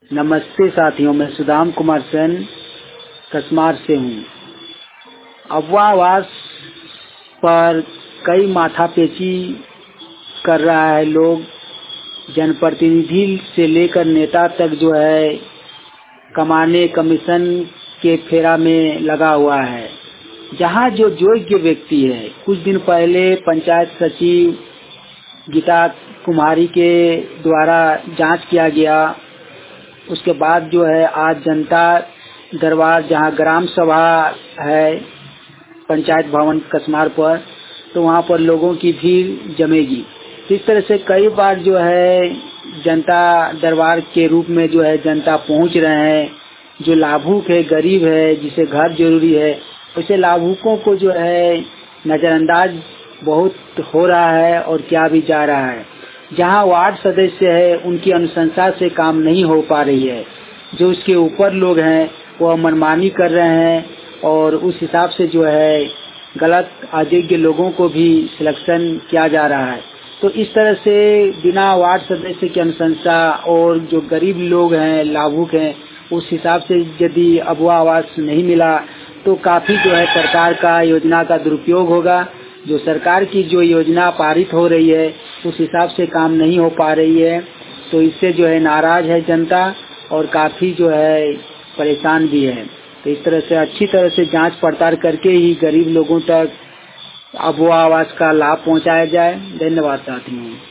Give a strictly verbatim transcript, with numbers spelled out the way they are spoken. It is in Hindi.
नमस्ते साथियों, मैं सुदाम कुमार सेन कसमार से हूँ। अबुआ आवास पर कई माथापेची कर रहा है लोग, जनप्रतिनिधि से लेकर नेता तक जो है कमाने कमीशन के फेरा में लगा हुआ है। जहाँ जो योग्य व्यक्ति है, कुछ दिन पहले पंचायत सचिव गीता कुमारी के द्वारा जांच किया गया। उसके बाद जो है आज जनता दरबार, जहाँ ग्राम सभा है पंचायत भवन कसमार पर, तो वहाँ पर लोगों की भीड़ जमेगी। इस तरह से कई बार जो है जनता दरबार के रूप में जो है जनता पहुँच रहे हैं। जो लाभुक है, गरीब है, जिसे घर जरूरी है, उसे लाभुकों को जो है नजरअंदाज बहुत हो रहा है और क्या भी जा रहा है। जहां वार्ड सदस्य है, उनकी अनुशंसा से काम नहीं हो पा रही है। जो उसके ऊपर लोग हैं वो मनमानी कर रहे हैं और उस हिसाब से जो है गलत अयोग्य लोगों को भी सिलेक्शन किया जा रहा है। तो इस तरह से बिना वार्ड सदस्य की अनुशंसा और जो गरीब लोग हैं, लाभुक हैं, उस हिसाब से यदि अबुआ आवास नहीं मिला तो काफी जो है सरकार का योजना का दुरुपयोग होगा। जो सरकार की जो योजना पारित हो रही है उस हिसाब से काम नहीं हो पा रही है, तो इससे जो है नाराज है जनता और काफी जो है परेशान भी है। तो इस तरह से अच्छी तरह से जांच पड़ताल करके ही गरीब लोगों तक अबुआ आवास का लाभ पहुंचाया जाए। धन्यवाद साथियों।